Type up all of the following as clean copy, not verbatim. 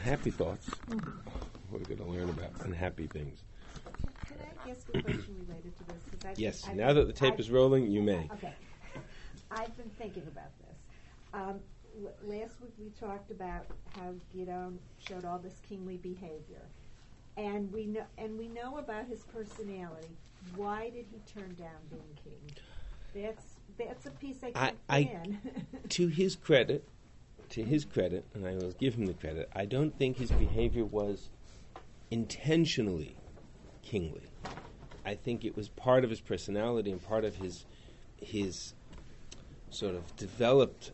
happy thoughts. We're going to learn about unhappy things. Can I ask a question related to this? 'Cause Yes, now that the tape is rolling, you may. Okay. I've been thinking about this. Last week we talked about how Gideon showed all this kingly behavior. And we know about his personality. Why did he turn down being king? That's a piece I can't in. To his credit, and I will give him the credit, I don't think his behavior was intentionally kingly. I think it was part of his personality and part of his sort of developed,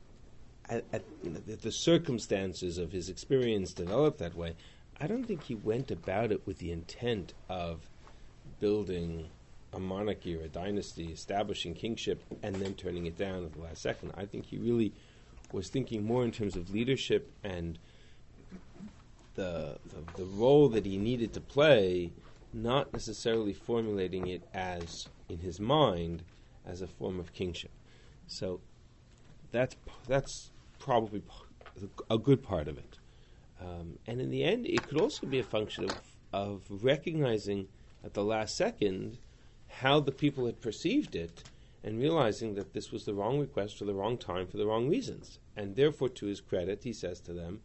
the circumstances of his experience developed that way. I don't think he went about it with the intent of building a monarchy or a dynasty, establishing kingship, and then turning it down at the last second. I think he really was thinking more in terms of leadership and the role that he needed to play, not necessarily formulating it as, in his mind, as a form of kingship. So that's probably a good part of it. And in the end, it could also be a function of recognizing at the last second how the people had perceived it and realizing that this was the wrong request for the wrong time for the wrong reasons. And therefore, to his credit, he says to them,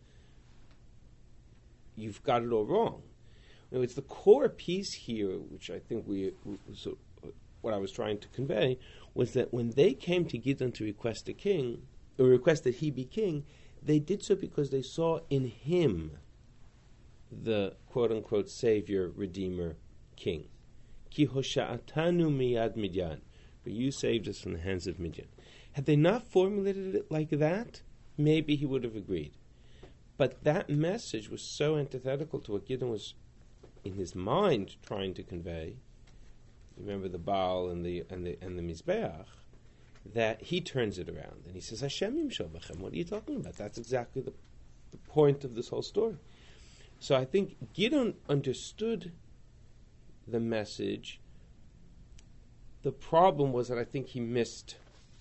you've got it all wrong. Now, it's the core piece here, which I think what I was trying to convey, was that when they came to Gideon to request a king, or request that he be king, they did so because they saw in him the quote-unquote savior, redeemer, king. Ki hosha'atanu miyad Midyan. For you saved us from the hands of Midian. Had they not formulated it like that, maybe he would have agreed. But that message was so antithetical to what Gideon was, in his mind, trying to convey. Remember the Baal and the Mizbeach, that he turns it around and he says, Hashem yimshol b'chem. What are you talking about? That's exactly the point of this whole story. So I think Gideon understood the message. The problem was that I think he missed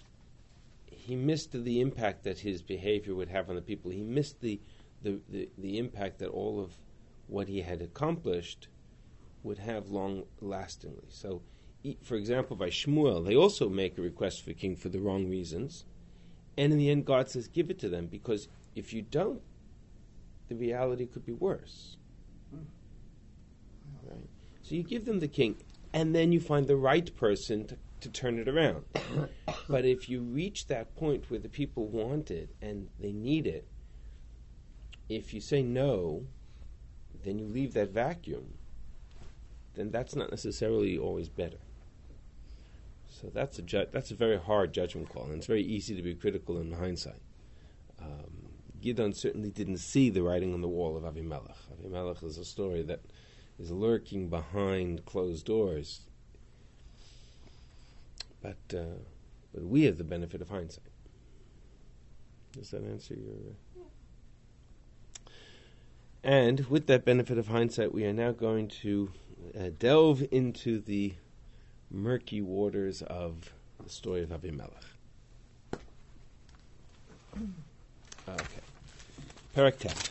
the impact that his behavior would have on the people. He missed the impact that all of what he had accomplished would have long-lastingly. So, for example, by Shmuel, they also make a request for a king for the wrong reasons, and in the end God says, give it to them, because if you don't, the reality could be worse. Right? So you give them the king, and then you find the right person to turn it around. But if you reach that point where the people want it and they need it, if you say no, then you leave that vacuum, then that's not necessarily always better. So that's a very hard judgment call, and it's very easy to be critical in hindsight. Gideon certainly didn't see the writing on the wall of Avimelech. Avimelech is a story that is lurking behind closed doors. But we have the benefit of hindsight. Does that answer your... And with that benefit of hindsight, we are now going to delve into the murky waters of the story of Avimelech. Okay. Perek Tet.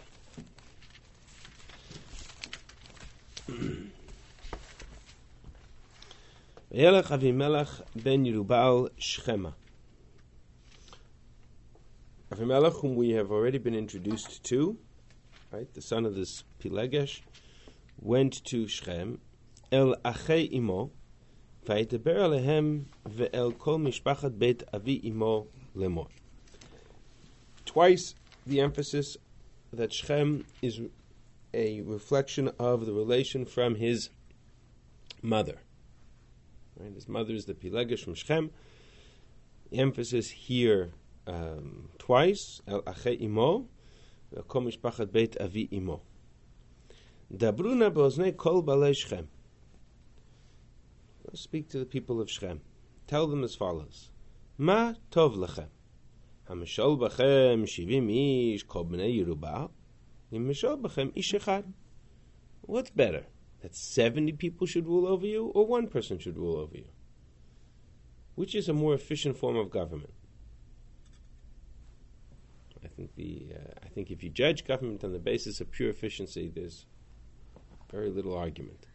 V'yelech Avimelech ben Yerubal Shechema. Avimelech, whom we have already been introduced to, right, the son of this Pilegesh, went to Shechem, el achei imo, v'ayteber alehem ve'el kol mishpachat beit avi imo lemor. Twice the emphasis that Shechem is a reflection of the relation from his mother. Right? His mother is the Pilegesh from Shechem. The emphasis here twice, el achei imo, ve'el kol mishpachat beit avi imo. Dabruna be'oznei kol balei Shechem. Speak to the people of Shechem. Tell them as follows: Ma tov lechem. Hamishol b'chem 70 ish kol bnei Yerubal. Hamishol b'chem ish echad. What's better? That 70 people should rule over you, or one person should rule over you? Which is a more efficient form of government? I I think if you judge government on the basis of pure efficiency, there's very little argument.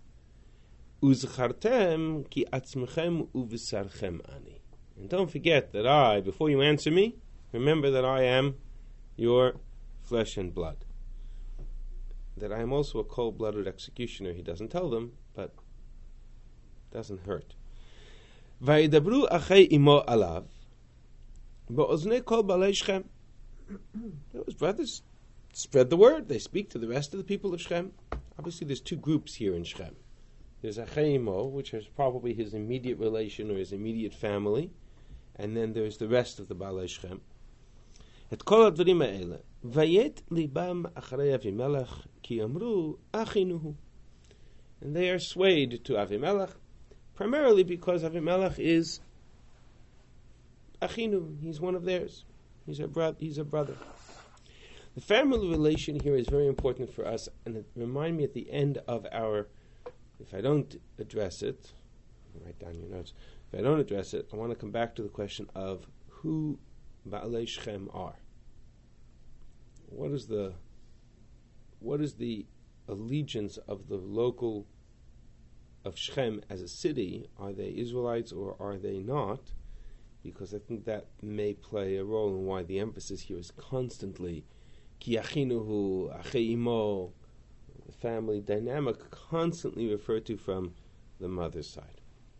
Uzchartem ki atzmechem uv'sarchem ani. And don't forget that before you answer me, remember that I am your flesh and blood. That I am also a cold-blooded executioner. He doesn't tell them, but it doesn't hurt. Vayidabru achei imo alav, ba'oznei kol balei Shechem. Those brothers spread the word. They speak to the rest of the people of Shechem. Obviously, there's two groups here in Shechem. There's achei imo, which is probably his immediate relation or his immediate family, and then there's the rest of the balei Shechem. Et kol advarim ha'ele, vayet libam acharei Avimelech ki amru achinuhu. And they are swayed to Avimelech, primarily because Avimelech is achinu. He's one of theirs. He's a brother. The family relation here is very important for us, and it reminds me at the end of if I don't address it, write down your notes. If I don't address it, I want to come back to the question of who Baalei Shechem are. What is the allegiance of the local of Shechem as a city? Are they Israelites or are they not? Because I think that may play a role in why the emphasis here is constantly ki achinuhu, achei imo, the family dynamic constantly referred to from the mother's side.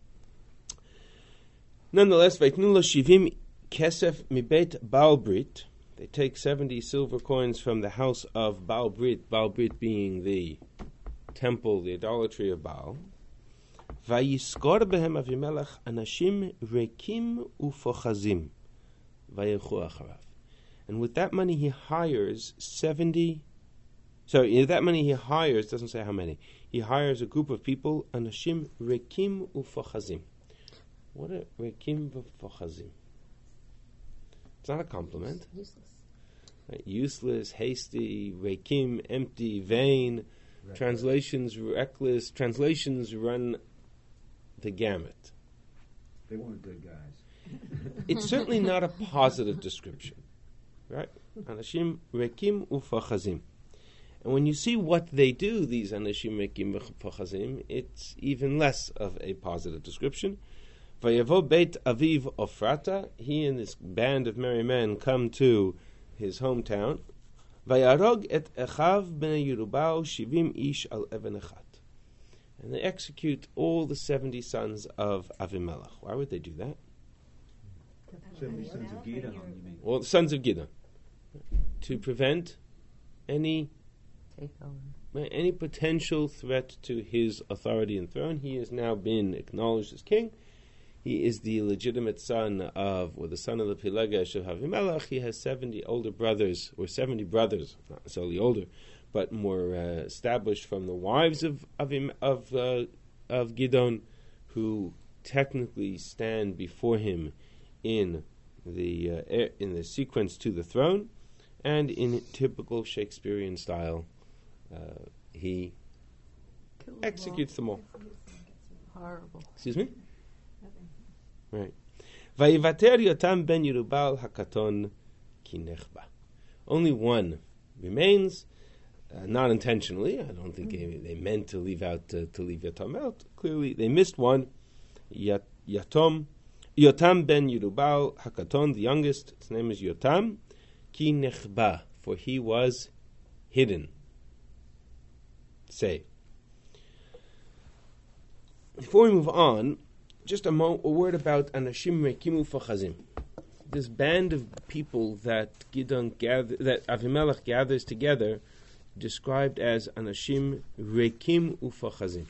Nonetheless, Vaitnu lo shivim kesef mibeit Baal Brit. They take 70 silver coins from the house of Baal Brit being the temple, the idolatry of Baal. Vayiskor behem Avimelech anashim rekim ufochazim vayelchu acharav. And with that money he hires 70. That money he hires doesn't say how many. He hires a group of people. Anashim rekim ufochazim. What are rekim ufochazim? It's not a compliment. Useless. Right? Useless, hasty, rekim, empty, vain. Reckless. Translations reckless. Translations run the gamut. They weren't good guys. It's certainly not a positive description, right? Anashim rekim ufachazim. And when you see what they do, these anashim rekim ufachazim, it's even less of a positive description. Vayavo beit aviv Ofrata. He and this band of merry men come to his hometown. Vayarog et echav bnei Yerubal shivim ish al even echat. And they execute all the 70 sons of Avimelech. Why would they do that? 70 sons of Gidon, you mean? All the sons of Gidon. To prevent any potential threat to his authority and throne. He has now been acknowledged as king. He is the legitimate son or the son of the Pilegesh of Avimelech. He has 70 older brothers, or 70 brothers, not necessarily older, but more established from the wives of Gidon, who technically stand before him in the sequence to the throne, and in typical Shakespearean style, he executes them all. Horrible. Excuse me? Right. Vayivater Yotam ben Yerubal hakaton ki nechba. Only one remains. Not intentionally. I don't think they meant to leave Yotam out. Clearly, they missed one. Yotam ben Yerubal Hakaton, the youngest. His name is Yotam. Ki nechba, for he was hidden. Say. Before we move on, just a word about Anashim Rekimu Fachazim. This band of people that Avimelech gathers together, described as Anashim Rekim Ufachazim.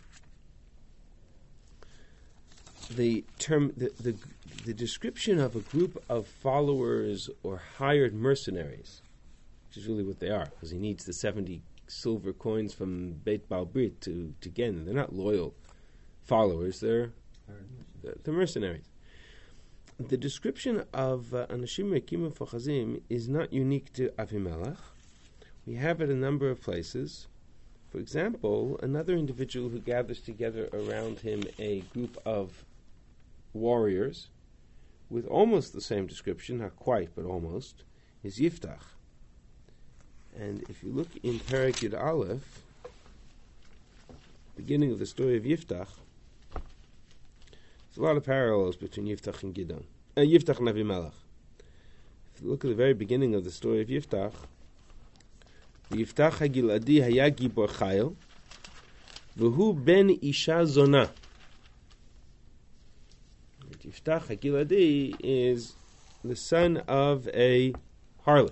The term, the description of a group of followers or hired mercenaries, which is really what they are, because he needs the 70 silver coins from Beit Baal Brit to gain them. They're not loyal followers; they're mercenaries. The description of Anashim Rekim Ufachazim is not unique to Avimelech. We have it a number of places. For example, another individual who gathers together around him a group of warriors with almost the same description, not quite, but almost, is Yiftach. And if you look in Perek Yud Aleph, beginning of the story of Yiftach, there's a lot of parallels between Yiftach and Yiftach and Avimelech. If you look at the very beginning of the story of Yiftach, Yiftach HaGiladi haya gibor chayil, v'hu ben isha zona. Yiftach HaGiladi is the son of a harlot.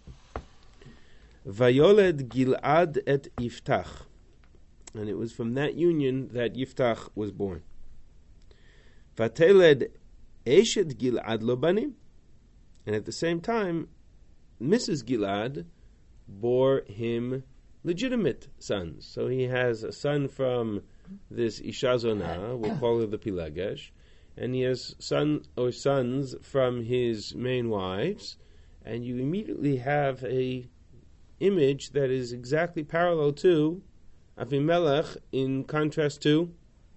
Vayoled Gilad et Yiftach, and it was from that union that Yiftach was born. Vateled Eshet Gilad lo banim, and at the same time, Mrs. Gilad bore him legitimate sons. So he has a son from this Isha Zonah, we'll call her the Pilegesh, and he has sons from his main wives, and you immediately have a image that is exactly parallel to Avimelech in contrast to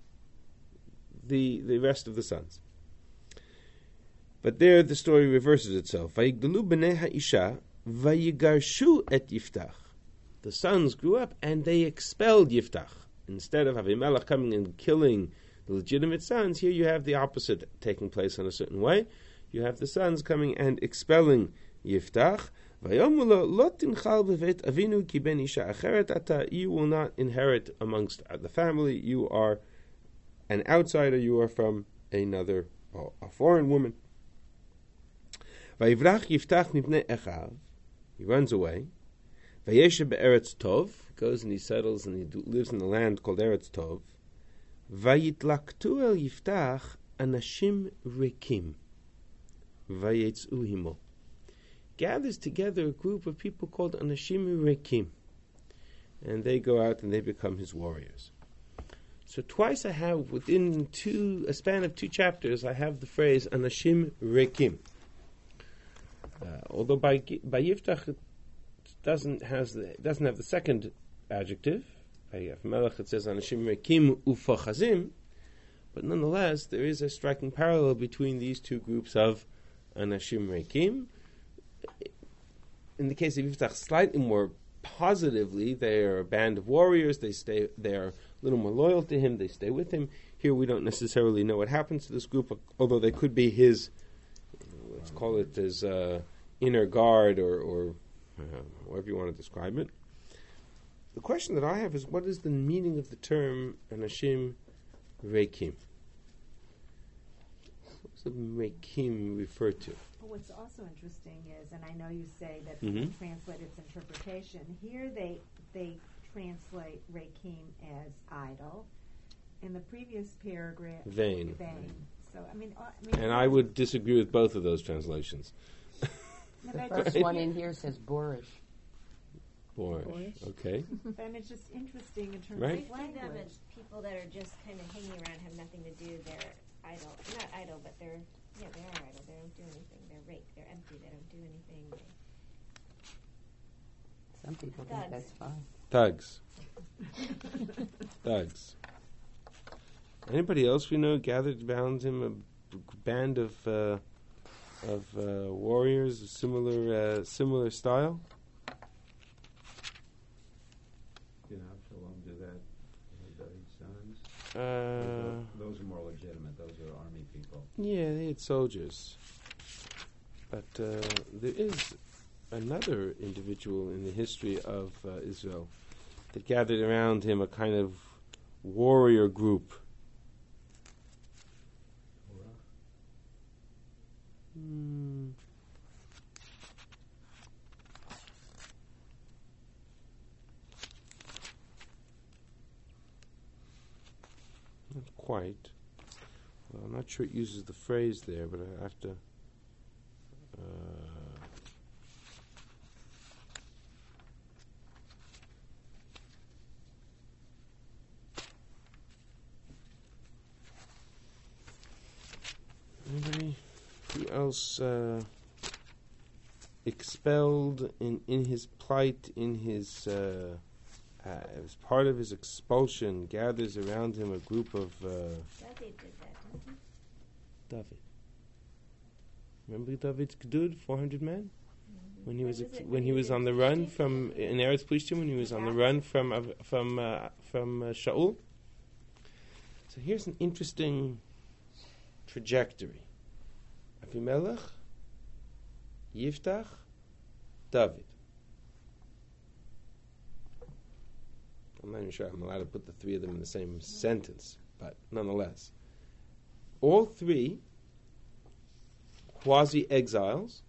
the rest of the sons. But there the story reverses itself. Vayigdalu b'nei ha'isha vayigarshu et Yiftach. The sons grew up and they expelled Yiftach. Instead of Avimelech coming and killing the legitimate sons, here you have the opposite taking place in a certain way. You have the sons coming and expelling Yiftach. You will not inherit amongst the family. You are an outsider. You are from a foreign woman. He runs away. Goes and he settles and he lives in the land called Eretz Tov. Vayitlaktu el Yiftach anashim rikim. Vayetzu himo. Gathers together a group of people called Anashim Rekim, and they go out and they become his warriors. So twice I have, within a span of 2 chapters, I have the phrase Anashim Rekim. Although by Yiftach it doesn't have the second adjective. By Melech it says Anashim Rekim Ufachazim, but nonetheless there is a striking parallel between these two groups of Anashim Rekim. In the case of Yiftach, slightly more positively, they are a band of warriors. They are a little more loyal to him. They stay with him. Here, we don't necessarily know what happens to this group, although they could be his, let's call it his inner guard, or however you want to describe it. The question that I have is, what is the meaning of the term Anashim Rekim? What does the Rekim refer to? What's also interesting is, and I know you say that people translate its interpretation, here they translate Rekim as idol. In the previous paragraph, vain. So, and I would disagree with both of those translations. The first one in here says boorish. Boorish, okay. And it's just interesting in terms of language. Them as people that are just kind of hanging around, have nothing to do. They're idle, not idle, but they are idle. They don't do anything. They're rake. They're empty. They don't do anything. Some people think that's fine. Thugs. Thugs. Anybody else we know gathered around him a band of warriors of similar style? Did Absalom do that? David's sons? Those are more legitimate. Those are army people. Yeah, they had soldiers. But there is another individual in the history of Israel that gathered around him a kind of warrior group. Not quite. Well, I'm not sure it uses the phrase there, but I have to. Anybody? Who else expelled in his plight, in his as part of his expulsion, gathers around him a group of David did that, didn't he? David. Remember David's Gdud, 400 men? Mm-hmm. When he was on the run from in Eretz Plishtim, when he was on the run from Shaul. So here's an interesting trajectory: Avimelech, Yiftach, David. I'm not even sure I'm allowed to put the three of them in the same sentence, but nonetheless, all three quasi-exiles.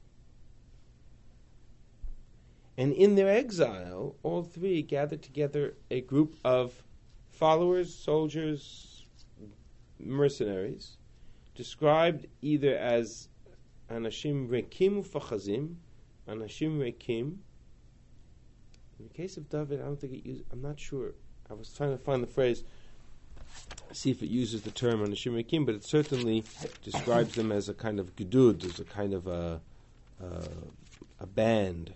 And in their exile, all three gathered together a group of followers, soldiers, mercenaries, described either as Anashim Rekim Ufachazim, Anashim Rekim. In the case of David, I don't think it used, I'm not sure. I was trying to find the phrase, see if it uses the term Anashim Rekim, but it certainly describes them as a kind of gedud, as a kind of a band.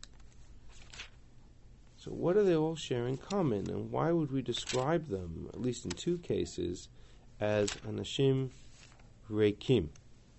So what do they all share in common, and why would we describe them, at least in two cases, as Anashim Reikim?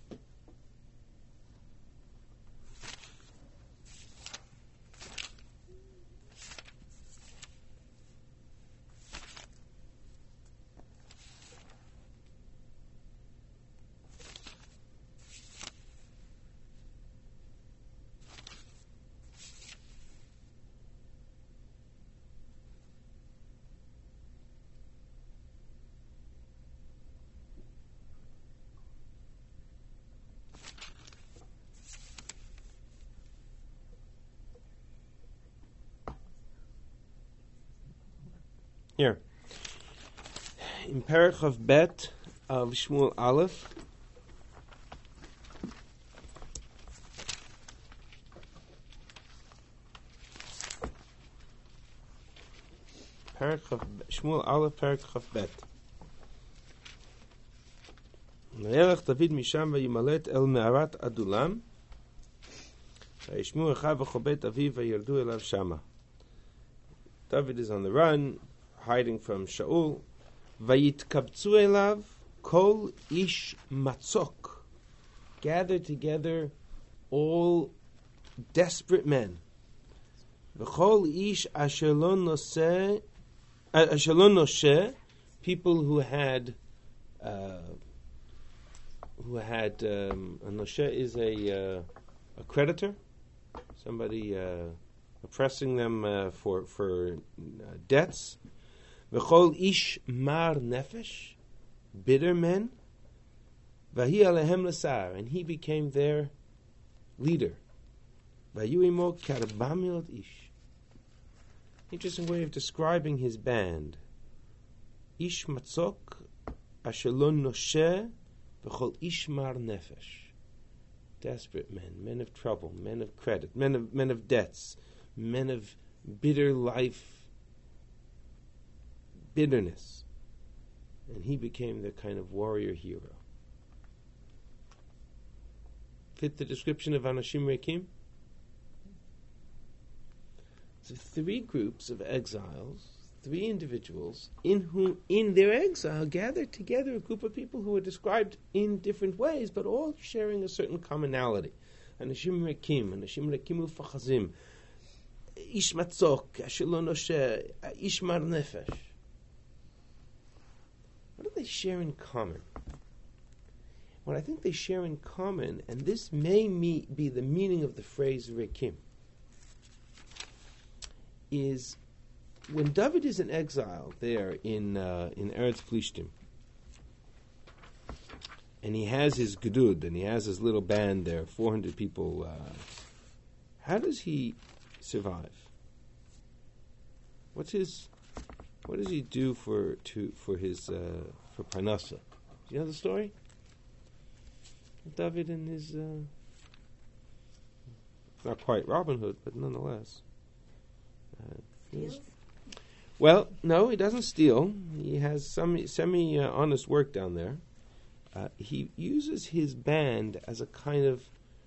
Here, in Perek of Bet of Shmuel Aleph, Shmuel Aleph, Perek of Bet. וילך דוד משם וימלט אל מערת אדולם, וישמעו אחיו וחובט אביו וירדו אליו שמה. David is on the run, hiding from Shaul. Vayitkabtzu elav kol ish matzok. Gathered together all desperate men. V'chol ish asher lo noseh, people who had a noseh is a creditor, somebody oppressing them for debts. V'chol ish mar nefesh, bitter men. V'hi alehem l'sar, and he became their leader. V'yu imo k'arba mi'ot ish. Interesting way of describing his band. Ish matzok asher lo nosheh v'chol ish mar nefesh. Desperate men, men of trouble, men of credit, men of debts, men of bitter life, bitterness. And he became their kind of warrior hero. Fit the description of Anashim Rekim? So three groups of exiles, three individuals, in their exile gathered together a group of people who are described in different ways, but all sharing a certain commonality. Anashim Rekim, Anashim Rekim Ufachazim, Ish Matzok, Asher lo nosheh, Ish mar nefesh. What do they share in common? What I think they share in common, and this may be the meaning of the phrase Rekim, is when David is in exile there in Eretz Plishtim, and he has his gedud, and he has his little band there, 400 people. How does he survive? What does he do for Parnasa? Do you know the story? David and his not quite Robin Hood, but nonetheless. Well, no, he doesn't steal. He has some semi-honest work down there. He uses his band as a kind of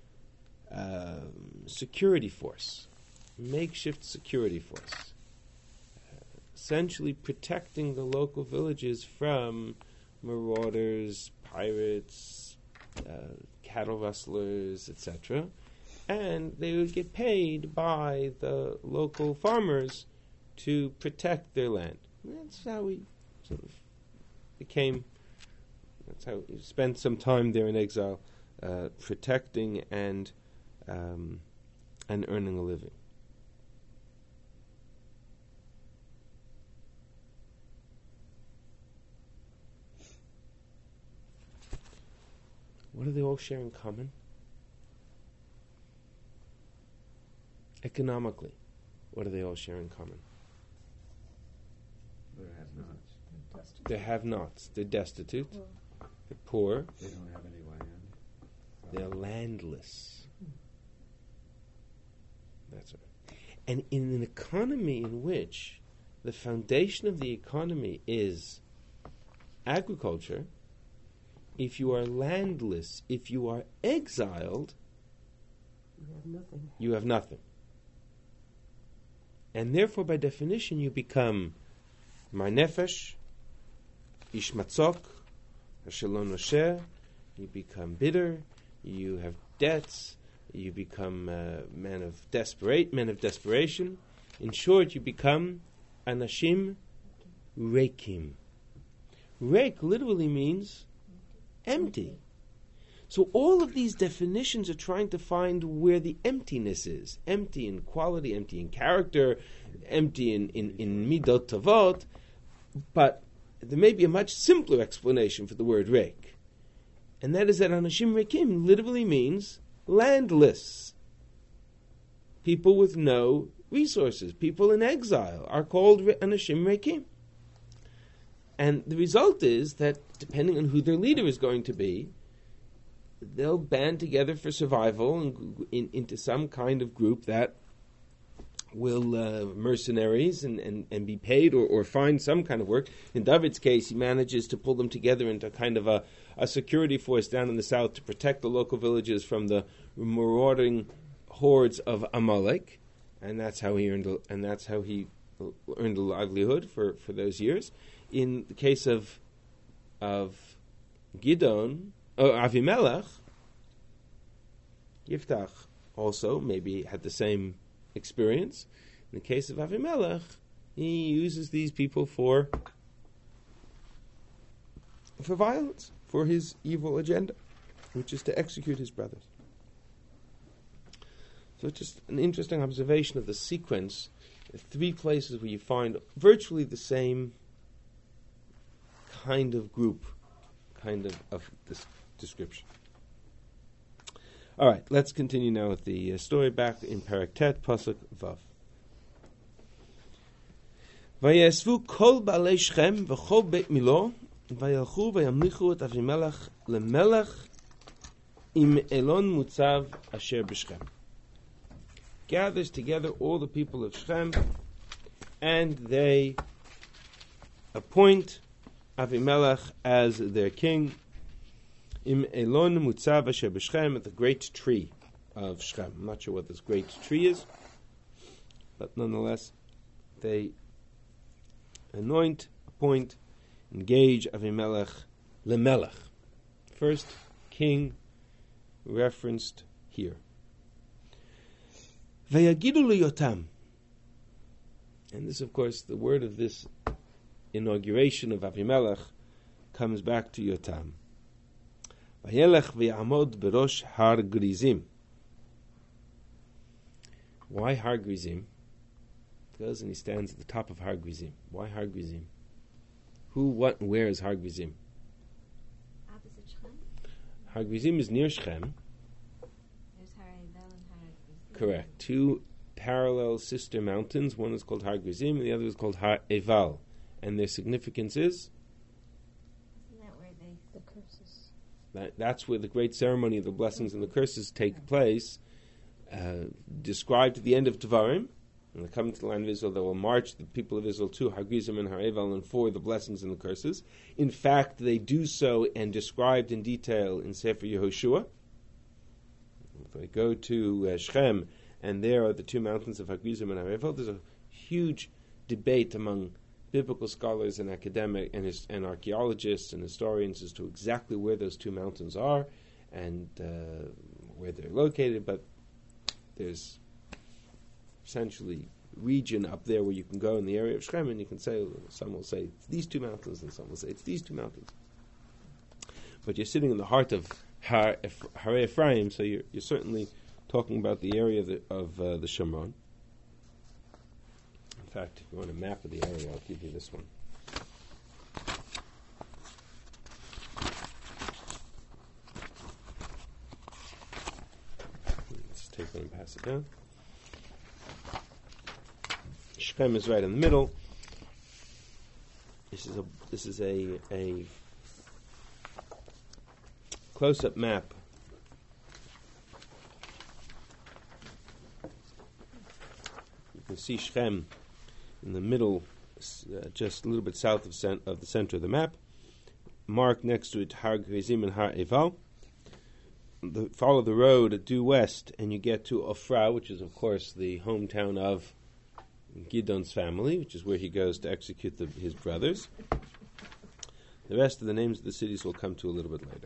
security force, makeshift security force, essentially protecting the local villages from marauders, pirates, cattle rustlers, etc., and they would get paid by the local farmers to protect their land. That's how he sort of became. That's how he spent some time there in exile, protecting and earning a living. What do they all share in common? Economically, what do they all share in common? They're have-nots. They're have-nots. They're destitute. They're poor. They don't have any land. They're landless. That's right. And in an economy in which the foundation of the economy is agriculture, if you are landless, if you are exiled, You have nothing. you have nothing. And therefore, by definition, you become Mar Nefesh, Ish Matzok, Shalom Nosher, you become bitter, you have debts, you become men of desperation. In short, you become Anashim Rekim. Rek literally means empty. So all of these definitions are trying to find where the emptiness is. Empty in quality, empty in character, empty in midot tavot. But there may be a much simpler explanation for the word rek. And that is that Anashim Rekim literally means landless. People with no resources, people in exile, are called Anashim Rekim. And the result is that, depending on who their leader is going to be, they'll band together for survival and into some kind of group that will mercenaries and be paid or find some kind of work. In David's case, he manages to pull them together into kind of a security force down in the south to protect the local villages from the marauding hordes of Amalek, and that's how he earned a livelihood for those years. In the case of Avimelech, Yiftach also maybe had the same experience. In the case of Avimelech, he uses these people for violence, for his evil agenda, which is to execute his brothers. So it's just an interesting observation of the sequence. Three places where you find virtually the same kind of group, of this description. All right, let's continue now with the story back in Perek Tet, Pasuk Vav. Vayesvu kol baalei Shechem v'chol beit Milo vayalchu vayamlichu et Avimelech lemelech im Elon mutzav asher b'Shechem. Gathers together all the people of Shechem, and they appoint Avimelech as their king. Im Elon mutzav asher b'Shechem, at the great tree of Shechem. I'm not sure what this great tree is, but nonetheless, they anoint, appoint, engage Avimelech lemelech. First king referenced here. Vayagidu liyotam. And this, of course, the word of this inauguration of Avimelech comes back to Yotam. Vayelech v'yamod berosh har Grizim. Why Har Grizim? He goes and he stands at the top of Har Grizim. Why Har Grizim? Who, what, and where is Har Grizim? Opposite Shechem? Har Grizim is near Shechem. There's Har Eivel and Har Grizim. Correct. Two parallel sister mountains. One is called Har Grizim and the other is called Har Eival. And their significance is? Isn't that where the curses? That's where the great ceremony of the blessings and the curses take place, described at the end of Devarim. When they come to the land of Israel, they will march the people of Israel to Har Grizim and Har Eival and for the blessings and the curses. In fact, they do so and described in detail in Sefer Yehoshua. If they go to Shechem, and there are the two mountains of Har Grizim and Har Eival, there's a huge debate among biblical scholars and academic and archaeologists and historians as to exactly where those two mountains are and where they're located. But there's essentially region up there where you can go in the area of Shechem, and you can say, some will say it's these two mountains, and some will say it's these two mountains. But you're sitting in the heart of Har Ephraim, so you're certainly talking about the area of the Shomron. In fact, if you want a map of the area, I'll give you this one. Let's take one and pass it down. Shechem is right in the middle. This is a close-up map. You can see Shechem in the middle, just a little bit south of the center of the map. Marked next to it Har Gerizim and Har Eval. Follow the road due west, and you get to Ofra, which is, of course, the hometown of Gidon's family, which is where he goes to execute his brothers. The rest of the names of the cities we'll come to a little bit later.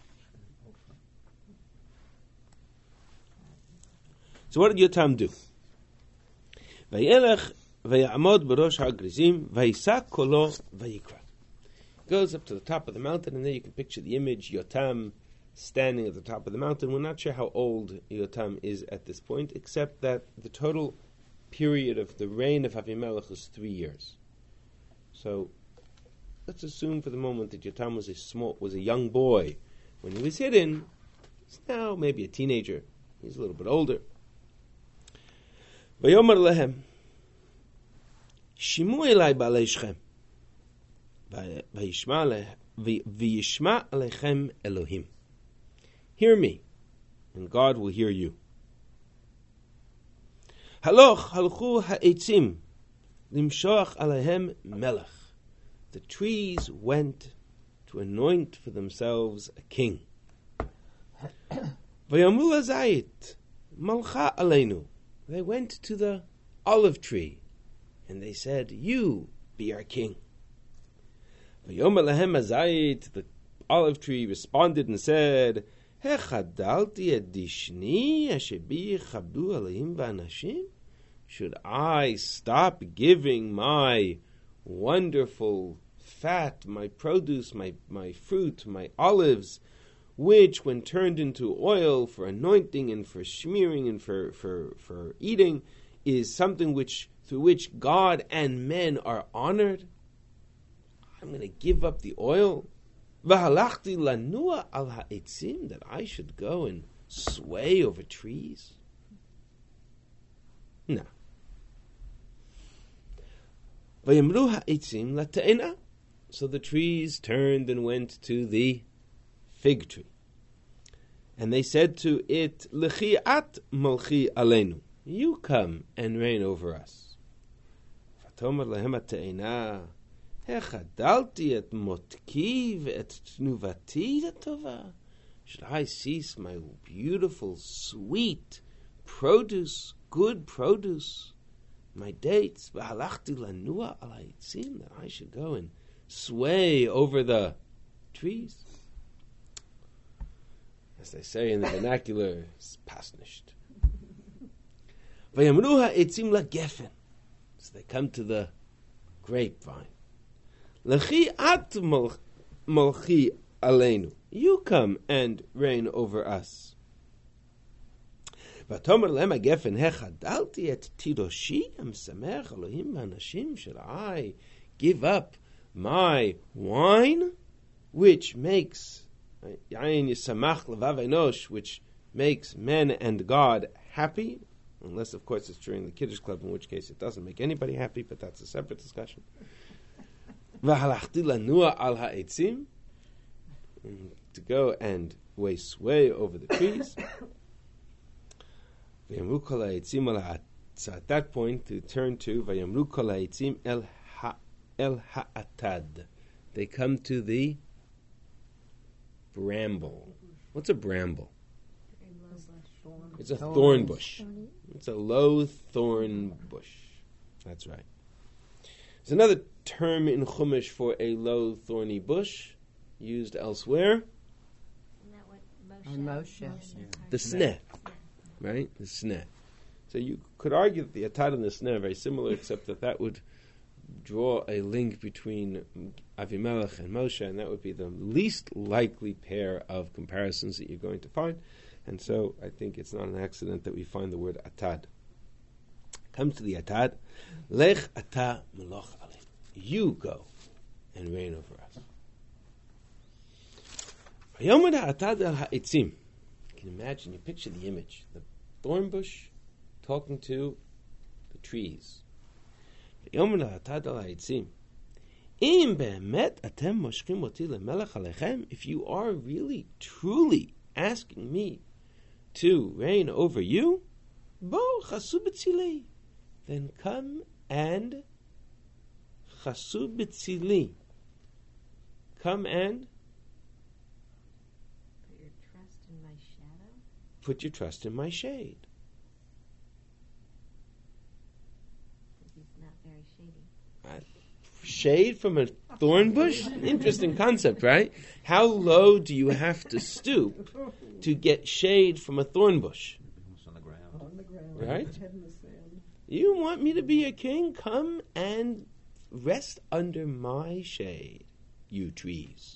So what did Yotam do? Vayelech vayamod b'rosh har Gerizim vayisak kolo vayikra. Goes up to the top of the mountain, and there you can picture the image, Yotam standing at the top of the mountain. We're not sure how old Yotam is at this point, except that the total period of the reign of Avimelech was 3 years. So let's assume for the moment that Yotam was a young boy when he was hidden. He's now maybe a teenager. He's a little bit older. Vayomer lehem, Shimu elai ba'alei Shechem, v'yishma alechem Elohim. Hear me, and God will hear you. Haloch halchu ha'etzim, limshoach alehem melech. The trees went to anoint for themselves a king. Vayamru lazayit, malcha aleinu. They went to the olive tree, and they said, "You be our king." Vayomer lahem hazayit. The olive tree responded and said, Hechadalti edishni ashebi chabdu aleim v'anashim. Should I stop giving my wonderful fat, my produce, my fruit, my olives, which when turned into oil for anointing and for smearing and for eating, is something through which God and men are honored? I'm going to give up the oil? V'halachti lanua al ha'etzim, that I should go and sway over trees? No. Vayamru ha'etzim lata'ena. So the trees turned and went to the fig tree. And they said to it, L'chi'at malchi aleinu. You come and reign over us. V'tomer lehem ha'te'ena. Hechadalti et motki ve'et tnuvati latova. Should I cease my beautiful, sweet produce, good produce, my dates, v'halachti lanua al ha'etzim, that I should go and sway over the trees? As they say in the vernacular, it's pasnished. Vayamru ha'etzim lagefen. So they come to the grapevine. L'chi at malchi aleinu. You come and reign over us. V'tomer lehem hagefen hechadalti et tiroshi amsamech Elohim v'anashim. Should I give up my wine, which makes yain yisamach levav enosh, which makes men and God happy? Unless, of course, it's during the Kiddush Club, in which case it doesn't make anybody happy, but that's a separate discussion. V'halachti lanua al ha'etzim, to go and sway over the trees. V'yamru kol ha'etzim al ha'at. So at that point, to turn to V'yamru kol ha'etzim el ha'atad. They come to the bramble. What's a bramble? It's a thorn bush. It's a low thorn bush. That's right. There's another term in Chumash for a low thorny bush, used elsewhere. Isn't that what Moshe? Moshe. The sneh. right? The sneh. So you could argue that the atad and the sneh are very similar, except that would draw a link between Avimelech and Moshe, and that would be the least likely pair of comparisons that you're going to find. And so I think it's not an accident that we find the word atad. Comes to the atad, lech ata meloch aleim. You go and reign over us. Vayomer atad el ha'etzim. You can imagine, you picture the image, the thorn bush talking to the trees. Vayomer atad el ha'etzim. Im be'emet atem moshkim oti lemelech alechem. If you are really, truly asking me to reign over you, bo chasu b'tzilei. Then come and chasu b'tzili. Come and put your trust in my shadow. Put your trust in my shade. Because he's not very shady. Shade from a thorn bush? Interesting concept, right? How low do you have to stoop to get shade from a thorn bush? On the ground. On the ground. Right? Head in the sand. You want me to be a king? Come and rest under my shade, you trees.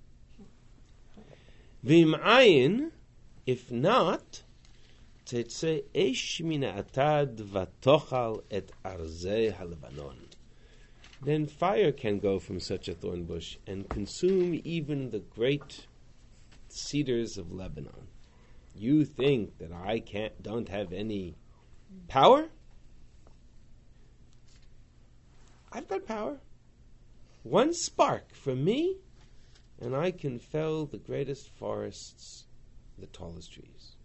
V'im ayin, if not, tetzeh esh mina atad vatochal et arzei halevanon. Then fire can go from such a thorn bush and consume even the great cedars of Lebanon. You think that I don't have any power? I've got power. One spark from me, and I can fell the greatest forests, the tallest trees.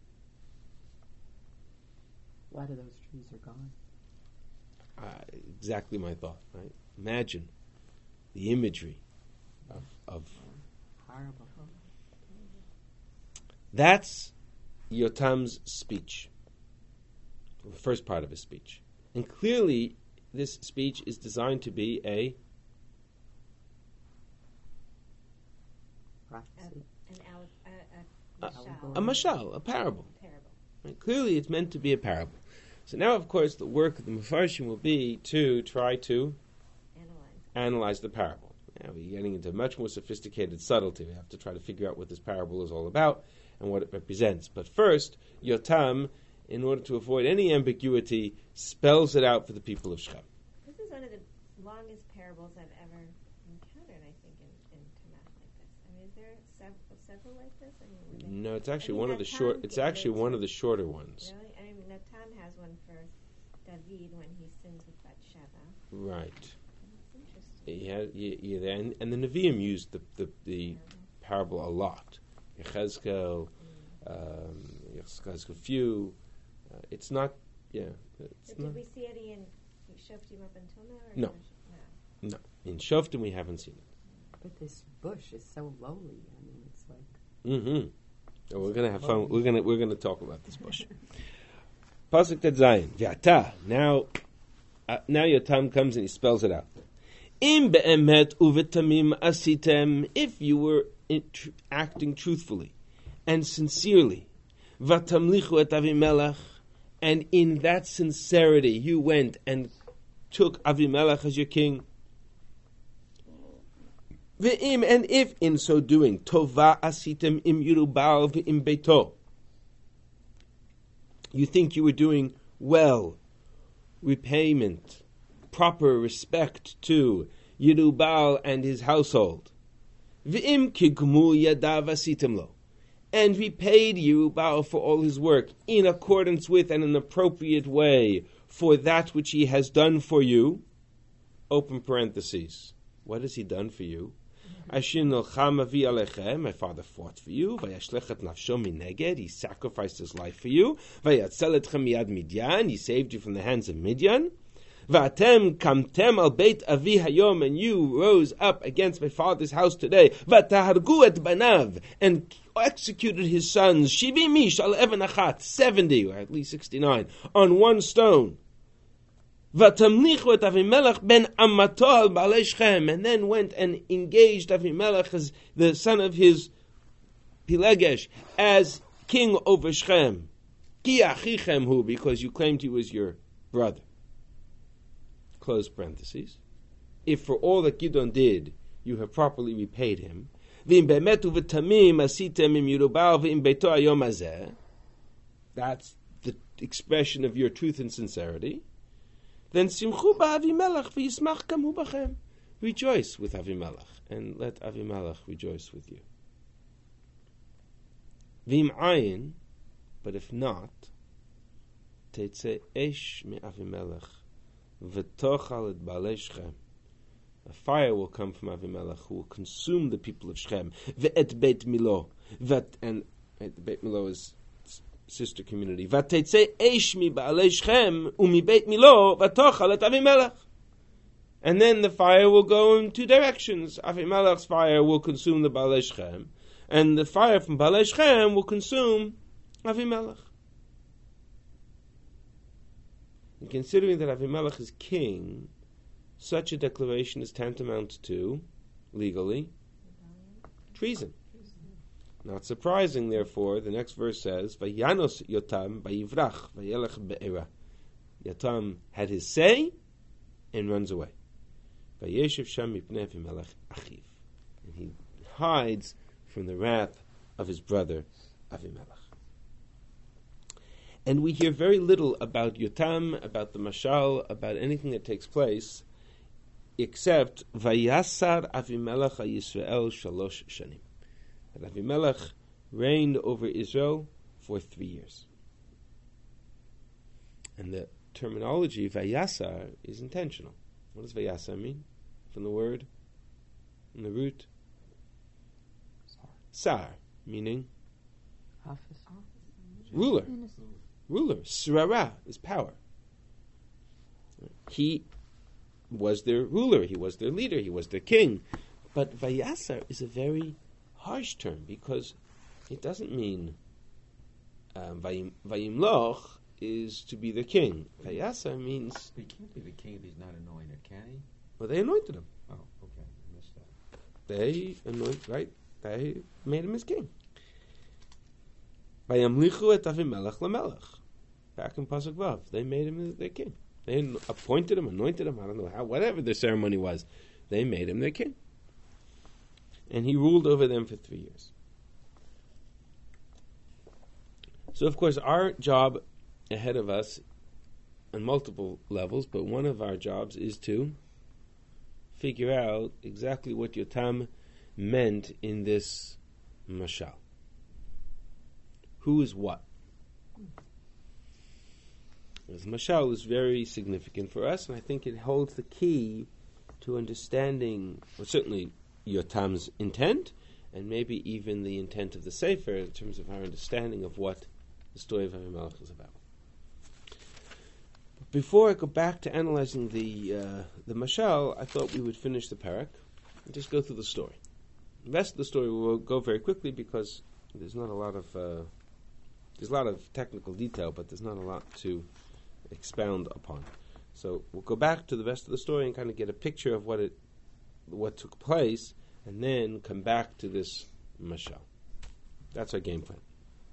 A lot of those trees are gone. Exactly my thought, right? Imagine the imagery of Horrible. That's Yotam's speech, the first part of his speech. And clearly, this speech is designed to be a Prophecy. a mashal, a parable. Parable. Right? Clearly, it's meant to be a parable. So now, of course, the work of the Mefarshim will be to try to analyze the parable. Now we're getting into much more sophisticated subtlety. We have to try to figure out what this parable is all about and what it represents. But first, Yotam, in order to avoid any ambiguity, spells it out for the people of Shechem. This is one of the longest parables I've ever encountered, I think, in Tanakh like this. I mean, is there several like this? I mean, No, it's actually one of the Natan short. It's gave actually it one to- of the shorter ones. Really? I mean, Natan has one for David when he sins with Bathsheba. Right. It's interesting. And the Nevi'im used the parable a lot. Yechezkel, Yechezkel few. It's not. Yeah. It's So not. did we see any in Shoftim up until now? Or No. No, in Shoftim we haven't seen it. But this bush is so lowly. I mean, it's like Mm-hmm. So we're gonna have fun. We're gonna talk about this bush. Pasuk Tet Zayin. V'ata. Now Yotam comes and he spells it out. Im be'emet uvetamim asitem. If you were acting truthfully and sincerely, vatamlichu et Avimelech, and in that sincerity you went and took Avimelech as your king. Ve'im, and if in so doing, tova asitem im Yerubal ve'im beito, you think you were doing well, repayment, proper respect to Yerubal and his household. Ve'im kigmu yadav asitem lo, and repaid Yerubal for all his work in accordance with and an appropriate way for that which he has done for you. Open parentheses. What has he done for you? Ashin nilcham avi alechem, my father fought for you. Vayashlechet nafsho mineged, he sacrificed his life for you. Vayatzel etchem miyad Midyan, he saved you from the hands of Midian. Vatem kamtem al beit avi hayom, and you rose up against my father's house today. Vatahargu et banav, and executed his sons. Shivim ish al even achat, 70 or at least 69 on one stone. Vatamlichu et Avimelech ben Amato al Baalei Shechem, and then went and engaged Avimelech as the son of his Pilegesh as king over Shechem. Ki achichem hu, because you claimed he was your brother. Close parentheses. If for all that Gidon did, you have properly repaid him, v'im be'emet u'v'tamim asitem im Yerubal v'im beito hayom hazeh, that's the expression of your truth and sincerity, then simchu ba'Avimelech v'yismach kam hu bachem. Rejoice with Avimelech, and let Avimelech rejoice with you. V'im ayin, but if not, tetzeh esh mi Avimelech v'tochal et baalei Shechem. A fire will come from Avimelech who will consume the people of Shechem. Ve'et Beit Milo. And Beit Milo is sister community. V'tetzeh esh mi baalei Shechem u'mi Beit Milo v'tochal et Avimelech. And then the fire will go in two directions. Avimelech's fire will consume the baalei Shechem, and the fire from baalei Shechem will consume Avimelech. And considering that Avimelech is king, such a declaration is tantamount to, legally, treason. Not surprising, therefore, the next verse says, Vayanos Yotam vayivrach vayelech be'era. Yotam had his say and runs away. Vayeshev sham mipnei Avimelech achiv. And he hides from the wrath of his brother Avimelech. And we hear very little about Yotam, about the Mashal, about anything that takes place, except Vayasar Avimelech HaYisrael Shalosh Shanim. That Avimelech reigned over Israel for 3 years. And the terminology Vayasar is intentional. What does Vayasar mean? From the word, from the root? Sar, meaning? Office. Ruler. Ruler. Srara is power. He was their ruler, he was their leader, he was their king. But Vayasar is a very harsh term because it doesn't mean Vayimloch is to be the king. Vayasar means... He can't be the king if he's not anointed, can he? Well, they anointed him. Oh, okay. I missed that. They made him as king. Vayamlichu et Avimelech lamelech. Back in Pasuk Vav, they made him their king. They appointed him, anointed him, I don't know how, whatever the ceremony was, they made him their king. And he ruled over them for 3 years. So, of course, our job ahead of us on multiple levels, but one of our jobs is to figure out exactly what Yotam meant in this mashal. Who is what? This mashal is very significant for us, and I think it holds the key to understanding, well, certainly Yotam's intent, and maybe even the intent of the Sefer in terms of our understanding of what the story of Avimelech is about. But before I go back to analyzing the mashal, I thought we would finish the parak and just go through the story. The rest of the story will go very quickly because there's not a lot of there's a lot of technical detail, but there's not a lot to expound upon. So we'll go back to the rest of the story and kind of get a picture of what took place, and then come back to this mashal. That's our game plan.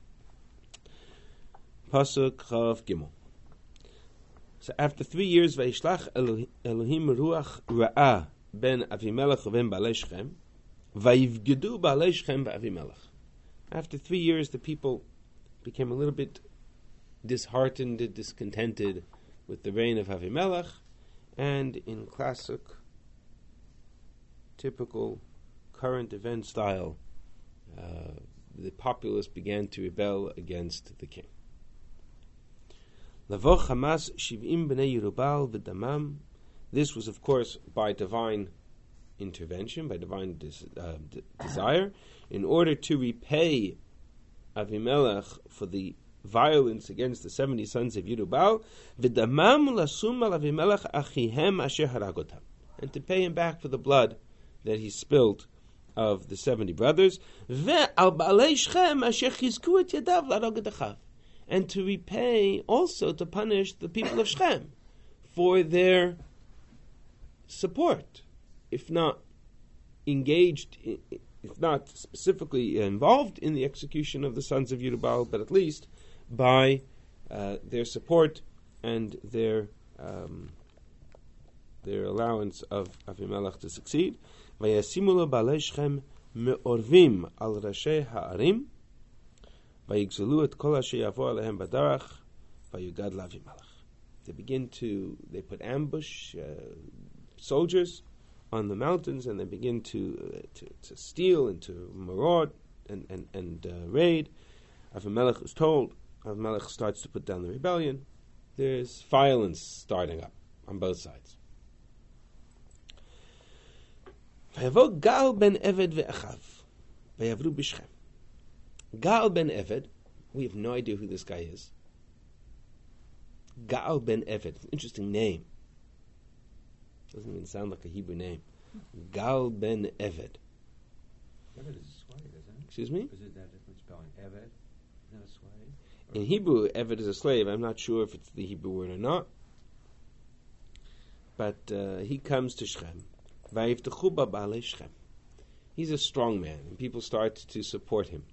Pasuk Chav Gimel. So after 3 years, Vayishlach Elohim Ruach Ra'ah ben Avimelech ben Baalei Shechem, Vayivgedu Baalei Shechem v'Avimelech. After 3 years, the people became a little bit disheartened, discontented with the reign of Avimelech, and in classic, typical, current event style, the populace began to rebel against the king. Lavoch Hamas Shiv'im b'nei Yerubal v'damam. This was, of course, by divine intervention, by divine desire, in order to repay Avimelech for the violence against the 70 sons of Yerubal, v'damam lasum al Avimelech achihem asher haragotam, and to pay him back for the blood that he spilled of the 70 brothers, ve'al baalei Shechem asher chizku et yadav larog et achav, and to repay, also to punish the people of Shechem for their support, if not engaged, if not specifically involved in the execution of the sons of Yerubal, but at least by their support and their allowance of Avimelech to succeed. Vayasimu lo baalei Shechem me'orvim al rashei ha'arim vayigzelu et kol asher yavo alehem badarach vayugad l'Avimelech. They put ambush soldiers on the mountains, and they begin to steal and to maraud and raid. Avimelech is told. Avimelech starts to put down the rebellion. There's violence starting up on both sides. Vayavo Gal ben Eved ve'achav vayavru b'Shechem. Gal ben Eved, we have no idea who this guy is. Gal ben Eved, interesting name. Doesn't even sound like a Hebrew name. Gal ben Eved. Eved is a slave, isn't it? Excuse me? Is it that different spelling? Eved? Isn't that a slave? In Hebrew, Eved is a slave. I'm not sure if it's the Hebrew word or not. But he comes to Shechem. Vayivtechu ba baalei Shechem. He's a strong man, and people start to support him.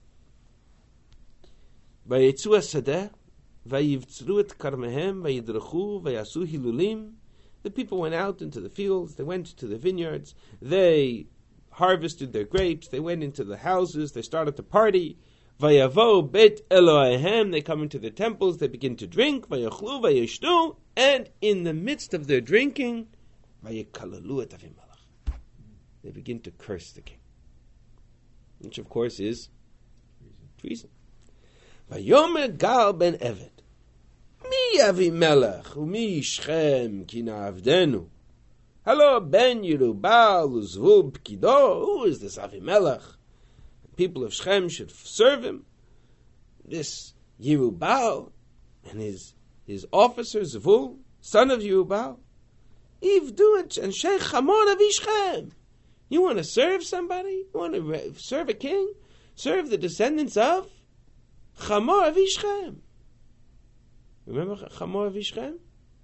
Vayetzu hasadeh, vayivtzru et karmehem, vayidrechu, vayasu hilulim. The people went out into the fields, they went to the vineyards, they harvested their grapes, they went into the houses, they started to party. Vayavo bet Elohehem, they come into the temples, they begin to drink, vayachlu, vayishtu, and in the midst of their drinking, vayekalalu et Avimelech. They begin to curse the king, which of course is treason. Vayomer Gal ben Eved, Mi Avimelech, umi Shechem, ki na'avdenu. Hello, ben Yerubal, uzvul pkido. Who is this Avimelech? People of Shechem should serve him. This Yerubal and his officer Zvul, son of Yerubal, Ivdu and Sheikh Hamor of Shechem. You want to serve somebody? You want to serve a king? Serve the descendants of Hamor of Shechem. Remember Hamor of Shechem?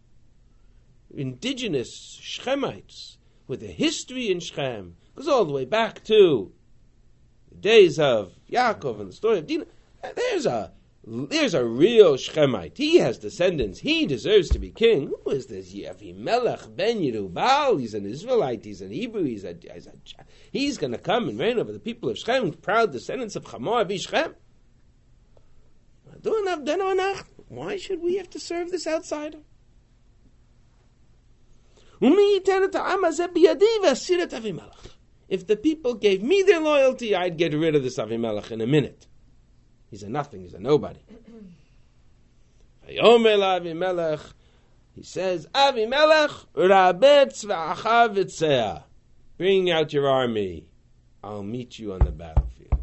Indigenous Shechemites with a history in Shechem. Goes all the way back to the days of Yaakov and the story of Dinah. There's a real Shechemite. He has descendants. He deserves to be king. Who is this Avimelech ben Yerubal? He's an Israelite. He's an Hebrew. He's going to come and reign over the people of Shechem, proud descendants of Hamor of Shechem. Why should we have to serve this outsider? If the people gave me their loyalty, I'd get rid of this Avimelech in a minute. He's a nothing, he's a nobody. He says, Avimelech, rabetz v'achav v'tzeah. Bring out your army. I'll meet you on the battlefield.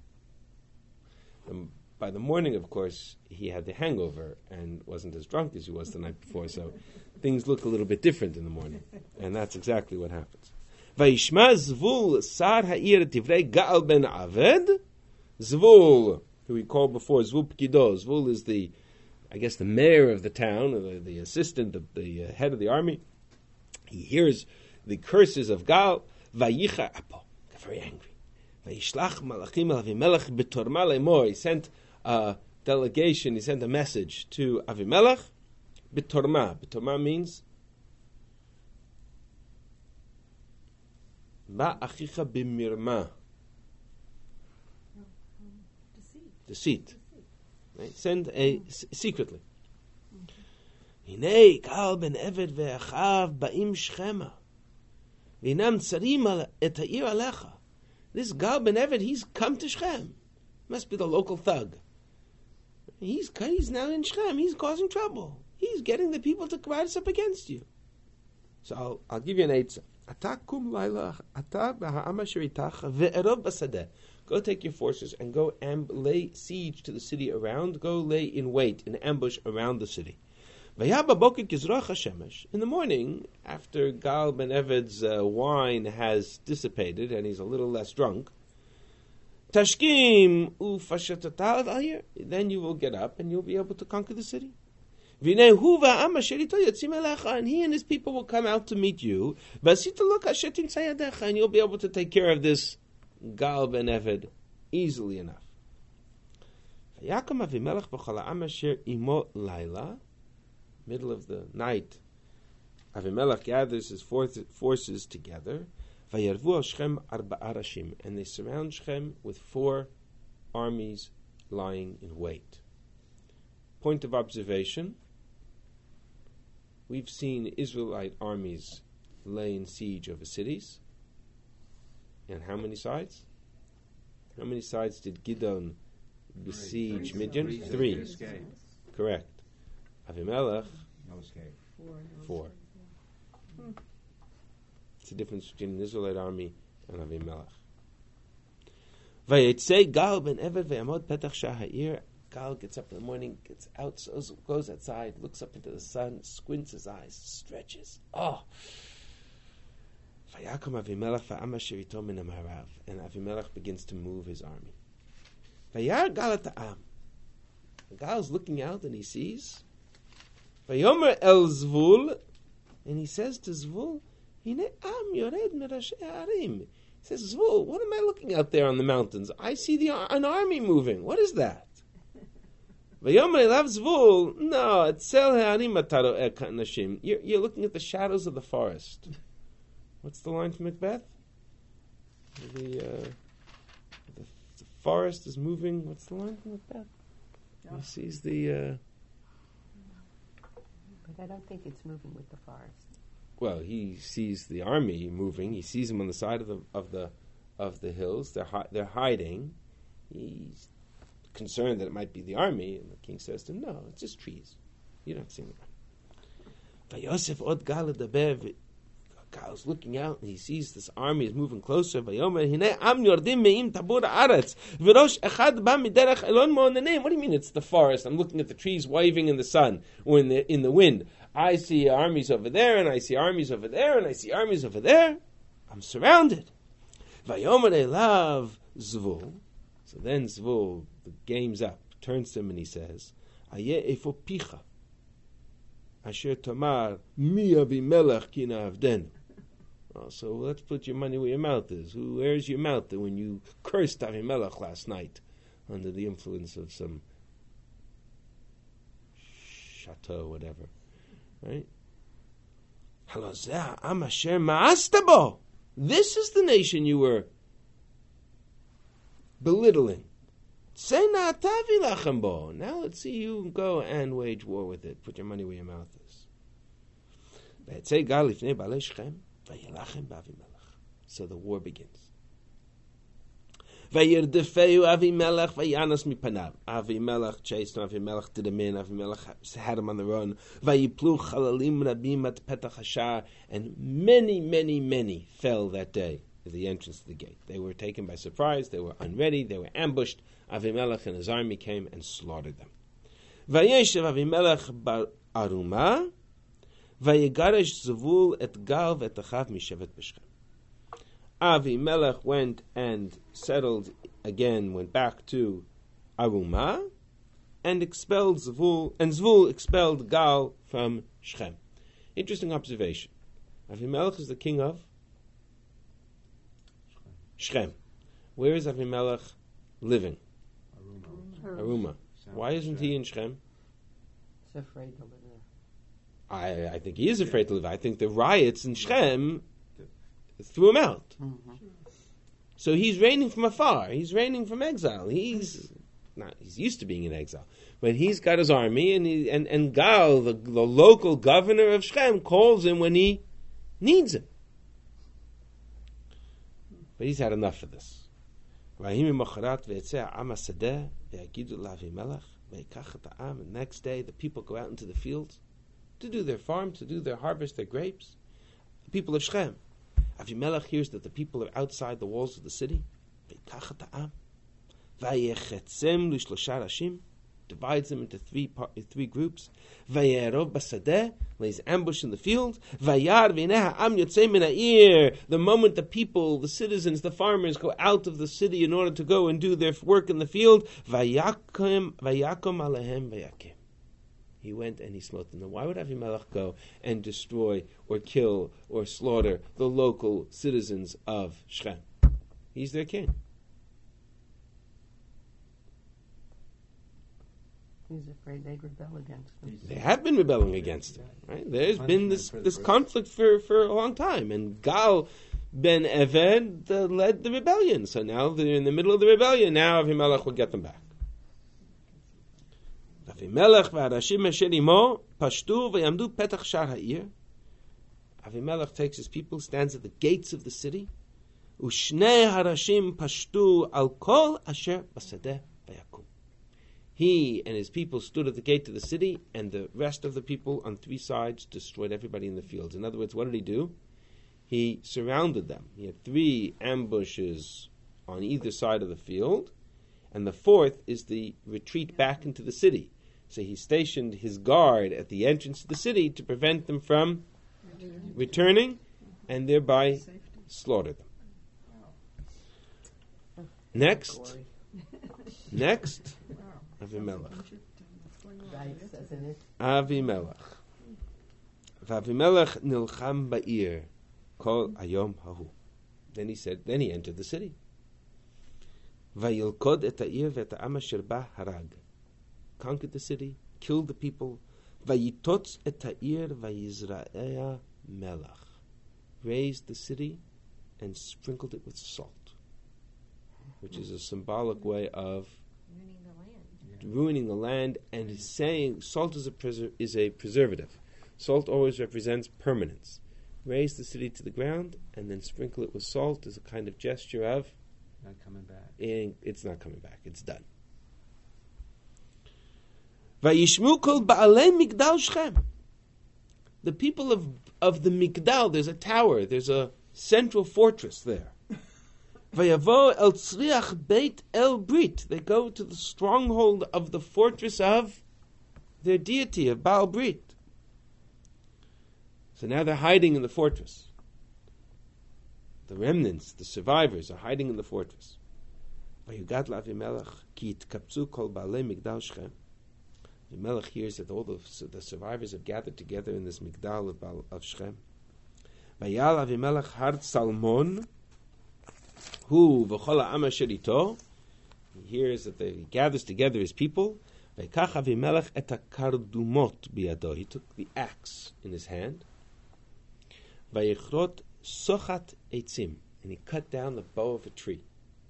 By the morning, of course, he had the hangover and wasn't as drunk as he was the night before, so things look a little bit different in the morning. And that's exactly what happens. Vayishma Zvul sar ha'ir tivrei Gal ben Aved. Zvul, who we called before Zvul Pkido. Zvul is the mayor of the town, or the assistant, the head of the army. He hears the curses of Gal. Vayicha apo, got very angry. Vayishlach malachim al Avimelech b'torma lemor. He sent a delegation, he sent a message to Avimelech. B'torma. B'torma means ba achicha b'mirma. Deceit. Right? Send secretly. Hinei Gal ben Eved ve'achav ba'im Shechema v'inam tzarim et ha'ir alecha. This Gal ben Eved, he's come to Shechem. Must be the local thug. He's now in Shechem. He's causing trouble. He's getting the people to rise up against you. So I'll give you an eitzah. Go take your forces and go lay siege to the city around. Go lay in wait, in ambush around the city. In the morning, after Gal ben Eved's wine has dissipated and he's a little less drunk, then you will get up and you'll be able to conquer the city. And he and his people will come out to meet you, and you'll be able to take care of this Gal ben Eved easily enough. Vayakom Avimelech b'chol ha'am asher imo laila. Middle of the night, Avimelech gathers his forces together. Vayarvu al Shechem arba'a rashim, and they surround Shechem with 4 armies lying in wait. Point of observation: we've seen Israelite armies lay in siege over cities. And how many sides? How many sides did Gideon besiege Midian? 3. Correct. Avimelech, No escape. 4. It's the difference between an Israelite army and Avimelech. Vayetzei Gal ben Eved ve'amod petach shaha'ir. Gal gets up in the morning, gets out, goes outside, looks up into the sun, squints his eyes, stretches. Oh! Vayakom Avimelech va'ama sherito min ha'marav. And Avimelech begins to move his army. Vayar Gal et ha'am. Gal's looking out and he sees. Vayomer el Zvul, and he says to Zvul, Hine am yored merash ha'arim. He says, Zvul, what am I looking out there on the mountains? I see an army moving. What is that? Vayomer elav Zvul, no, etzel ha'arim ataro eka nashim. You're looking at the shadows of the forest. What's the line from Macbeth? The forest is moving. What's the line from Macbeth? He sees the... But I don't think it's moving with the forest. Well, he sees the army moving. He sees them on the side of the hills. They're hiding. He's concerned that it might be the army, and the king says to him, "No, it's just trees. You're not seeing them." Vayosef od gal ledaber. Gal's looking out, and he sees this army is moving closer. Vayomer hinei am yordim me'im tabur haaretz v'rosh echad ba miderech elon mo'onanim. What do you mean it's the forest? I'm looking at the trees waving in the sun or in the wind. I see armies over there, and I see armies over there, and I see armies over there. I'm surrounded. Vayomer elav Zvul. So then Zvul, the game's up, turns to him and he says, Ayeh efo picha asher tomar mi Avimelech ki na'avdenu. So let's put your money where your mouth is. Where's your mouth when you cursed Avimelech last night under the influence of some chateau, whatever, right? This is the nation you were belittling. Now let's see you go and wage war with it. Put your money where your mouth is. So the war begins. Avimelech chased him. Avimelech did him in. Avimelech had him on the run. And many fell that day at the entrance to the gate. They were taken by surprise. They were unready. They were ambushed. Avimelech and his army came and slaughtered them. Vayeshev Avimelech bar Aruma. Vayigarish Zvul et Gal v'etachav mishevet b'Shechem. Avimelech went and settled again, went back to Aruma, and expelled Zvul, and Zvul expelled Gal from Shechem. Interesting observation. Avimelech is the king of Shechem. Where is Avimelech living? Aruma. Why isn't he in Shechem? He's afraid to live there. I think he is afraid to live. I think the riots in Shechem threw him out. Mm-hmm. So he's reigning from afar. He's reigning from exile. He's used to being in exile, but he's got his army, and Gal, the local governor of Shechem, calls him when he needs him. But he's had enough of this. The next day, the people go out into the fields to do their farms, to do their harvest, their grapes. The people of Shechem. Avimelech hears that the people are outside the walls of the city. Divides them into three groups. Lays ambush in the field. The moment the people, the citizens, the farmers go out of the city in order to go and do their work in the field, he went and he smote them. Now, why would Avimelech go and destroy or kill or slaughter the local citizens of Shechem? He's their king. He's afraid they'd rebel against him. They have been rebelling against him. Right? There's been this conflict for a long time, and Gal ben Eved led the rebellion. So now they're in the middle of the rebellion. Now Avimelech will get them back. Avimelech v'harashim asher imo pashtu v'yamdu petach shar ha'ir. Avimelech takes his people, stands at the gates of the city. Ushnei harashim pashtu al kol asher basadeh vayakum. He and his people stood at the gate of the city, and the rest of the people on three sides destroyed everybody in the fields. In other words, what did he do? He surrounded them. He had 3 ambushes on either side of the field, and the fourth is the retreat back into the city. So he stationed his guard at the entrance to the city to prevent them from returning, and thereby slaughtered them. Next, Avimelech. Avimelech. V'Avimelech nilcham ba'ir kol hayom hahu. Then he entered the city. Vayilkod et ha'ir ve'et ha'am asher ba harag. Conquered the city, killed the people. Vayitotz et ha'ir vayizra'ea melach. Raised the city and sprinkled it with salt, which is a symbolic way of ruining the land, and is saying salt is a preservative. Salt always represents permanence. Raise the city to the ground and then sprinkle it with salt is a kind of gesture of not coming back. It's not coming back. It's done. Vayishmu kol ba'alei migdal Shechem. The people of the Migdal, there's a tower, there's a central fortress there. Vayavo el tzriach beit el brit. They go to the stronghold of the fortress of their deity, of Baal Brit. So now they're hiding in the fortress. The remnants, the survivors, are hiding in the fortress. Vayugad l'Avimelech ki yitkapzu kol ba'alei migdal Shechem. Avimelech hears that all the survivors have gathered together in this Migdal of Shechem. Vayal Avimelech har Salmon. Hu v'chol ha'am asher ito. He hears that he gathers together his people. V'kach Avimelech et ha'kardumot biyado. He took the axe in his hand. Vayichrot sochat eitzim. And he cut down the bow of a tree.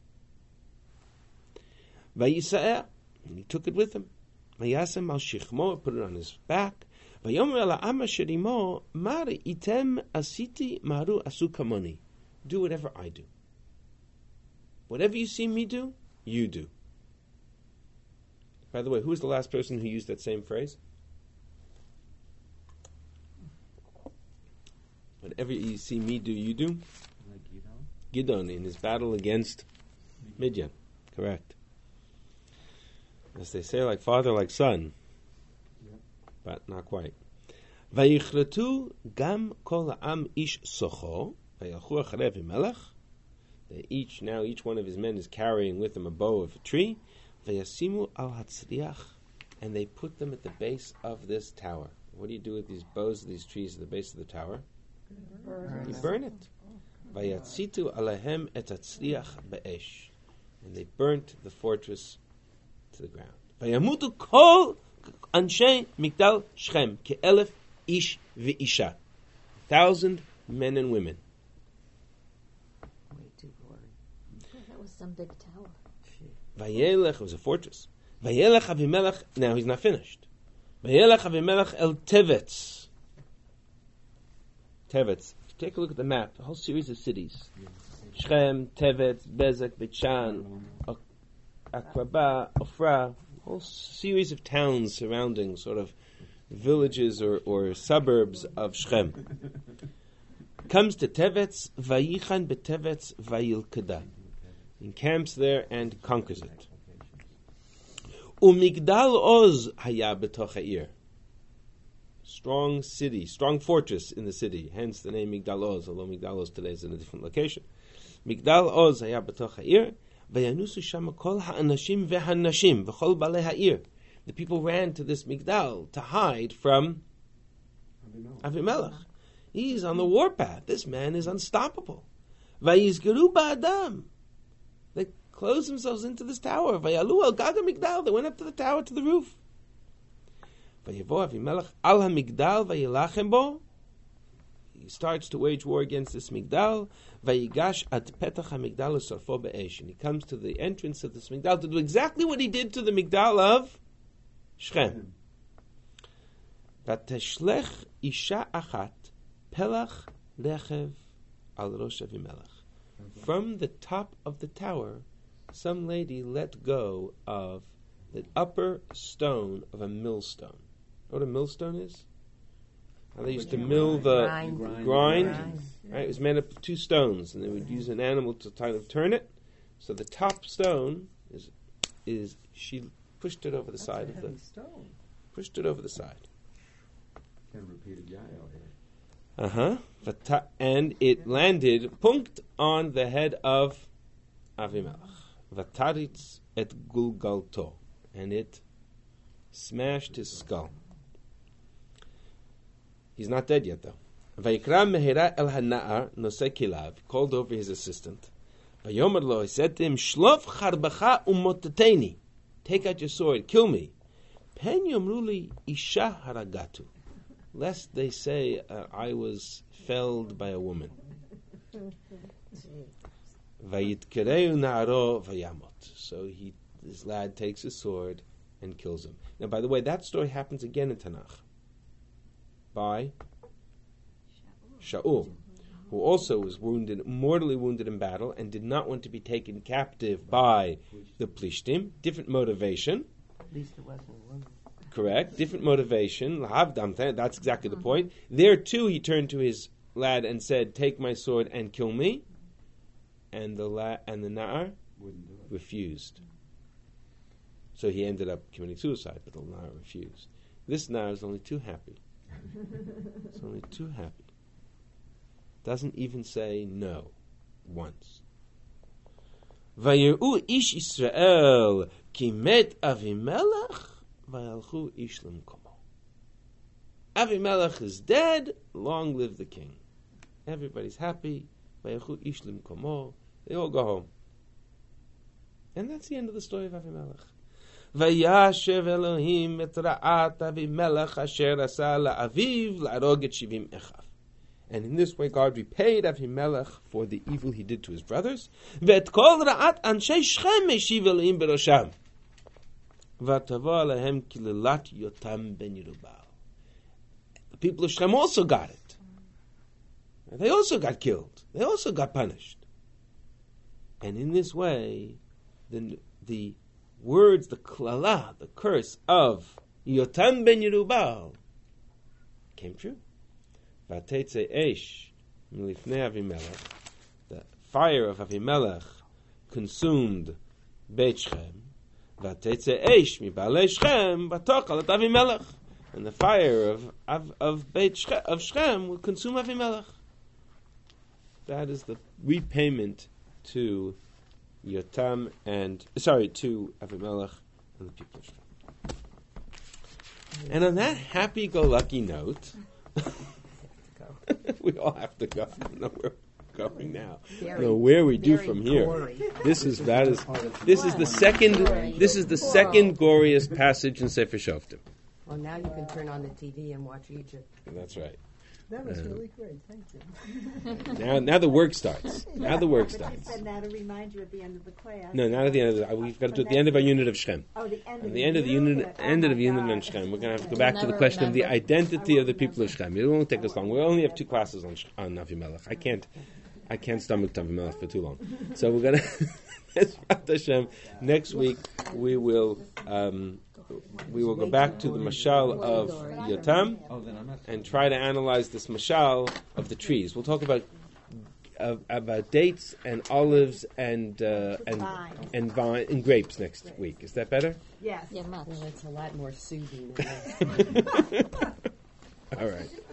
Vayisa'er. And he took it with him. Vayasem al shichmo. Put it on his back. Vayomer el ha'am asher imo. Mar item asiti maru asu kamoni. Do whatever I do. Whatever you see me do, you do. By the way, who was the last person who used that same phrase? Whatever you see me do, you do. Like Gidon in his battle against Midian. Correct. As they say, like father, like son. Yep. But not quite. Vayichletu gam kol ha'am ish socho. Vayalchu acharei Avimelech. Each one of his men is carrying with him a bow of a tree. Vayasimu al hatzriach, and they put them at the base of this tower. What do you do with these bows of these trees at the base of the tower? You burn it. Vayatzitu alehem et hatzriach be'esh, and they burnt the fortress to the ground. Vayamutu kol anshe migdal Shechem ke'elef ish v'isha, 1,000 men and women. That was some big tower. Vayelech was a fortress. Vayelech Avimelech. Now he's not finished. Vayelech Avimelech el Tevetz. Tevetz. Take a look at the map. A whole series of cities: Shechem, Tevetz, Bezek, Beit-Shan, Akraba, Ofra. A whole series of towns surrounding, sort of villages or suburbs of Shechem. Comes to Tevetz. Vayichan beTevetz vayilkada. Encamps there and conquers it. Umigdal Oz haya betoch ha'ir. Strong city, strong fortress in the city. Hence the name Migdal Oz, although Migdal Oz today is in a different location. Migdal Oz haya betoch ha'ir. Vayanusu shama kol ha'anashim ve'hanashim v'chol balei ha'ir. The people ran to this Migdal to hide from Avimelech. He's on the warpath. This man is unstoppable. Vayizgeru ba'adam. They closed themselves into this tower. Vayalu al gaga migdal. They went up to the tower, to the roof. Vayevo Avimelech al hamigdal vayilachem bo. He starts to wage war against this migdal. Vayigash ad petach hamigdal u'sarfo be'esh. And he comes to the entrance of this migdal to do exactly what he did to the migdal of Shechem. Vateshlech isha achat pelach lechev al rosh Avimelech. From the top of the tower, some lady let go of the upper stone of a millstone. Know what a millstone is? How they used to mill the grind. Right? It was made up of two stones, and they would use an animal to kind of turn it. So the top stone is she pushed it over the side of the stone. Pushed it over the side. Can repeat it, Yael here. And it landed punkt on the head of Avimelech. Vataritz et gulgalto, and it smashed his skull. He's not dead yet, though. Vayikra mehera el hana'ar nosei kilav, called over his assistant. Vayomer lo, he said to him, Shlof charbacha umoteteni, take out your sword, kill me. Pen yomruli isha haragatu, lest they say I was felled by a woman. Vayitkereu na'aro vayamot. So this lad takes his sword and kills him. Now, by the way, that story happens again in Tanakh by Shaul, who also was mortally wounded in battle, and did not want to be taken captive by the Plishtim. Different motivation. At least it wasn't a woman. Correct. Different motivation. That's exactly the point. There too, he turned to his lad and said, "Take my sword and kill me." And the Na'ar refused. So he ended up committing suicide, but the Na'ar refused. This Na'ar is only too happy. It's only too happy. Doesn't even say no once. Vayir'u ish Yisrael ki met Avimelech vayalchu ish lemkomo. Avimelech is dead. Long live the king. Everybody's happy. Vayalchu ish lemkomo. They all go home. And that's the end of the story of Avimelech. Vayashev Elohim et ra'at Avimelech asher asa la'aviv la'arog et shivim echav. And in this way, God repaid Avimelech for the evil he did to his brothers. Ve'et kol ra'at anshei Shechem eshiv Elohim berosham. V'tavo alehem kilelat Yotam ben Yerubal. The people of Shechem also got it. They also got killed. They also got punished. And in this way, the words, the klala, the curse of Yotam ben Yerubal came true. Vatetze esh milifnei Avimelech, the fire of Avimelech consumed Beit Shechem. Vatetze esh mibalei Shechem vatochal et Avimelech, and the fire of Beit Shechem, of Shechem will consume Avimelech. That is the repayment to Yotam to Avimelech and the people of Shechem. And on that happy-go-lucky note, we all have to go. I don't know where we're going now. I don't know where we do from here. This is the second goriest passage in Sefer Shoftim. Well, now you can turn on the TV and watch Egypt. That's right. That was really great. Thank you. Now the work starts. Now the work starts. You said now to remind you at the end of the class. No, not at the end of the. We've got to do it at the end of our unit of Shechem. Oh, the end of the end of the unit. End of the unit on Shechem. We're going to have to go back to the question of the identity of the people of Shechem. It won't take us long. We only have 2 classes on Avimelech. I can't stomach Avimelech for too long. So we're going to. Next week we will go back to the mashal of Yotam and try to analyze this mashal of the trees. We'll talk about dates and olives and vine and grapes next week. Is that better? Yes. Yeah, well, it's a lot more soothing than this. All right.